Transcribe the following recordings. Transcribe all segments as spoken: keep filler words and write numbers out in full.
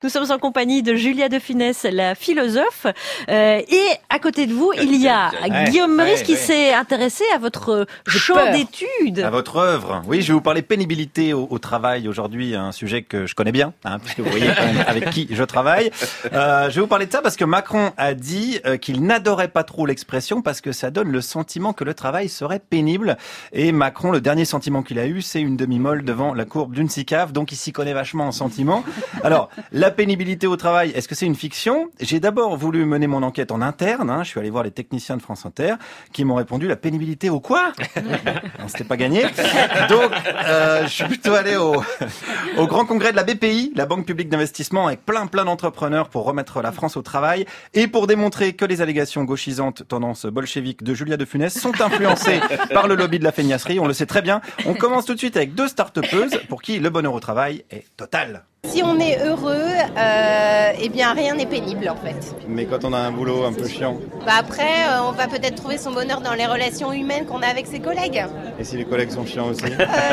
Nous sommes en compagnie de Julia de Funès, la philosophe. Euh, et à côté de vous, il y a ouais, Guillaume Meurice ouais, qui ouais. s'est intéressé à votre champ peur. d'études. À votre œuvre. Oui, je vais vous parler pénibilité au, au travail aujourd'hui, un sujet que je connais bien, hein, puisque vous voyez quand même avec qui je travaille. Euh, je vais vous parler de ça parce que Macron a dit euh, qu'il n'adorait pas trop l'expression parce que ça donne le sentiment que le travail serait pénible. Et Macron, le dernier sentiment qu'il a eu, c'est une demi-molle devant la courbe d'une cicave. Donc il s'y connaît vachement en sentiments. Alors, la pénibilité au travail, est-ce que c'est une fiction ? J'ai d'abord voulu mener mon enquête en interne. Hein, je suis allé voir les techniciens de France Inter qui m'ont répondu la pénibilité au quoi ? Non, c'était pas gagné. Donc, euh, je suis plutôt allé au, au grand congrès de la B P I, la Banque publique d'investissement, avec plein plein d'entrepreneurs pour remettre la France au travail et pour démontrer que les allégations gauchisantes tendance bolchevique de Julia de Funès sont influencées par le lobby de la feignasserie. On le sait très bien. On commence tout de suite avec deux start-upeuses pour qui le bonheur au travail est total. Si on est heureux, euh, eh bien rien n'est pénible en fait. Mais quand on a un boulot un peu chiant. Bah après, euh, on va peut-être trouver son bonheur dans les relations humaines qu'on a avec ses collègues. Et si les collègues sont chiants aussi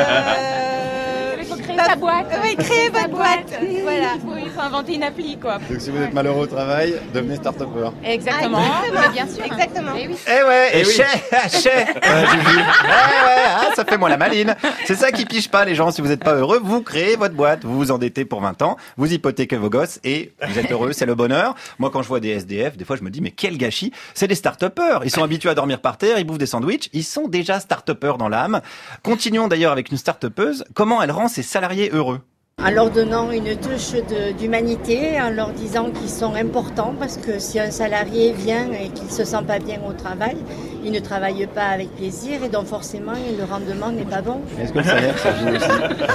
euh... Il faut créer sa boîte. Oui, créer votre boîte. Voilà. Il faut, il faut inventer une appli quoi. Donc si vous êtes malheureux au travail, devenez start-upper. Exactement. Ah, exactement. Bien sûr. Exactement. Et oui. Eh ouais, et, et oui. chais, chais. Euh, eh ouais, ah, ça fait moi la maline. C'est ça qui pige pas les gens. Si vous n'êtes pas heureux, vous créez votre boîte, vous vous endettez pour vingt ans, vous hypothéquez vos gosses et vous êtes heureux, c'est le bonheur. Moi, quand je vois des S D F, des fois, je me dis, mais quel gâchis. C'est des start-uppers. Ils sont habitués à dormir par terre, ils bouffent des sandwichs. Ils sont déjà start-uppers dans l'âme. Continuons d'ailleurs avec une start-upeuse. Comment elle rend ses salariés heureux ? En leur donnant une touche de, d'humanité, en leur disant qu'ils sont importants, parce que si un salarié vient et qu'il ne se sent pas bien au travail, il ne travaille pas avec plaisir et donc forcément le rendement n'est pas bon. Est-ce que le salaire ça joue aussi ?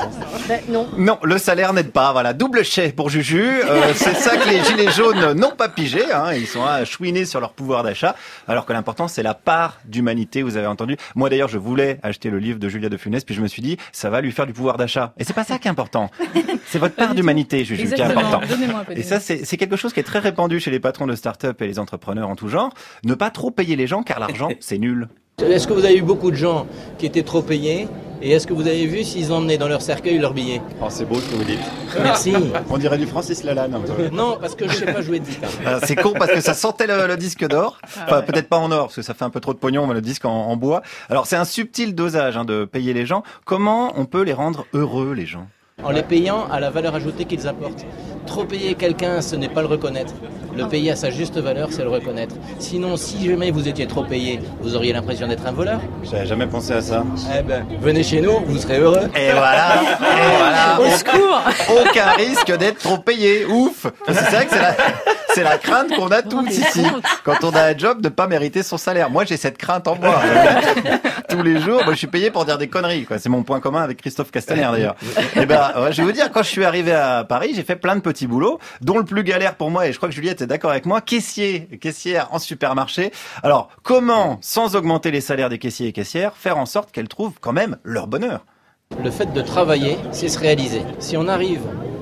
Ben, non. Non, le salaire n'aide pas. Voilà, double chais pour Juju. Euh, c'est ça que les gilets jaunes n'ont pas pigé. Hein. Ils sont à chouiner sur leur pouvoir d'achat, alors que l'important c'est la part d'humanité. Vous avez entendu. Moi d'ailleurs, je voulais acheter le livre de Julia de Funès, puis je me suis dit, ça va lui faire du pouvoir d'achat. Et c'est pas ça qui est important. C'est votre part d'humanité, Juju, qui est important. Donnez-moi un peu. Et ça, c'est, c'est quelque chose qui est très répandu chez les patrons de start-up et les entrepreneurs en tout genre. Ne pas trop payer les gens, car l'argent, c'est nul. Est-ce que vous avez eu beaucoup de gens qui étaient trop payés ? Et est-ce que vous avez vu s'ils emmenaient dans leur cercueil leurs billets ? Oh, c'est beau ce que vous dites. Merci. On dirait du Francis Lalanne un peu. Non, parce que je sais pas jouer de guitare. Euh, c'est con parce que ça sentait le, le disque d'or. Enfin, peut-être pas en or, parce que ça fait un peu trop de pognon, mais le disque en, en bois. Alors, c'est un subtil dosage hein, de payer les gens. Comment on peut les rendre heureux, les gens ? En les payant à la valeur ajoutée qu'ils apportent. Trop payer quelqu'un, ce n'est pas le reconnaître. Le payer à sa juste valeur, c'est le reconnaître. Sinon, si jamais vous étiez trop payé, vous auriez l'impression d'être un voleur. J'avais jamais pensé à ça. Eh ben, venez chez nous, vous serez heureux. Et voilà, et voilà. Au secours. Aucun risque d'être trop payé. Ouf. Parce que c'est vrai que c'est la, c'est la crainte qu'on a tous ici. Quand on a un job, de pas mériter son salaire. Moi, j'ai cette crainte en moi. Tous les jours, moi, je suis payé pour dire des conneries, quoi. C'est mon point commun avec Christophe Castaner, d'ailleurs. Et ben, ouais, je vais vous dire, quand je suis arrivé à Paris, j'ai fait plein de petits boulots, dont le plus galère pour moi, et je crois que Juliette est d'accord avec moi, caissier, caissière en supermarché. Alors, comment, sans augmenter les salaires des caissiers et caissières, faire en sorte qu'elles trouvent quand même leur bonheur ? Le fait de travailler, c'est se réaliser. Si on arrive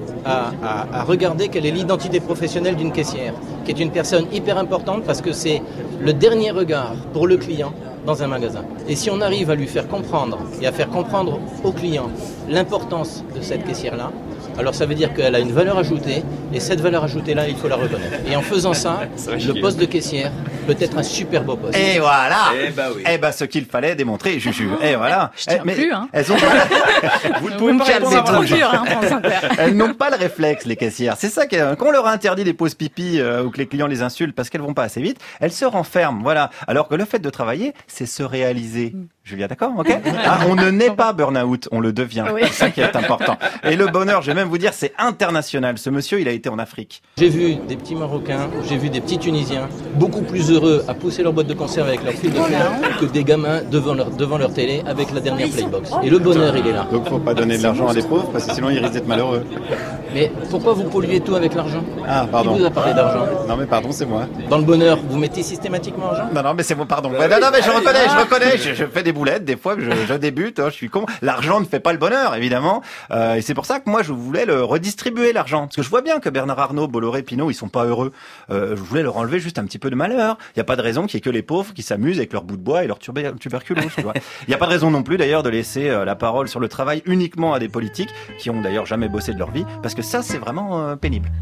à, à, à regarder quelle est l'identité professionnelle d'une caissière, qui est une personne hyper importante parce que c'est le dernier regard pour le client dans un magasin. Et si on arrive à lui faire comprendre et à faire comprendre au client l'importance de cette caissière-là, alors ça veut dire qu'elle a une valeur ajoutée, et cette valeur ajoutée-là, il faut la reconnaître. Et en faisant ça, le poste de caissière peut être un super beau poste. Et voilà. Eh ben oui. Eh ben ce qu'il fallait démontrer, Juju. Et voilà. Je tiens eh, mais plus, hein. Elles ont pas... Vous pouvez me calmer tout. Elles n'ont pas le réflexe, les caissières. C'est ça que quand on leur a interdit les pauses pipi euh, ou que les clients les insultent parce qu'elles vont pas assez vite, elles se renferment. Voilà. Alors que le fait de travailler, c'est se réaliser. Julia, d'accord, ok. Ah, on ne naît pas burn-out, on le devient. Oui. C'est ça qui est important. Et le bonheur, je vais même vous dire, c'est international. Ce monsieur, il a été en Afrique. J'ai vu des petits Marocains, j'ai vu des petits Tunisiens, beaucoup plus heureux à pousser leur boîte de conserve avec leur fil de fer que des gamins devant leur, devant leur télé avec la dernière Playbox. Et le bonheur, il est là. Donc faut pas donner de l'argent à des pauvres, parce que sinon ils risquent d'être malheureux. Mais pourquoi vous polluez tout avec l'argent ? Ah, pardon. Qui vous a parlé d'argent ? Non mais pardon, c'est moi. Dans le bonheur, vous mettez systématiquement argent ? Non, non, mais c'est moi, pardon. Ouais, non, non, mais je reconnais, je reconnais, je, je fais des des boulettes, des fois, je, je débute, hein, je suis con. L'argent ne fait pas le bonheur, évidemment. Euh, et c'est pour ça que moi, je voulais le redistribuer, l'argent. Parce que je vois bien que Bernard Arnault, Bolloré, Pinault, ils sont pas heureux. Euh, je voulais leur enlever juste un petit peu de malheur. Il n'y a pas de raison qu'il y ait que les pauvres qui s'amusent avec leur bout de bois et leur tuber- tuberculose, tu vois. Il n'y a pas de raison non plus, d'ailleurs, de laisser euh, la parole sur le travail uniquement à des politiques qui ont d'ailleurs jamais bossé de leur vie, parce que ça, c'est vraiment euh, pénible.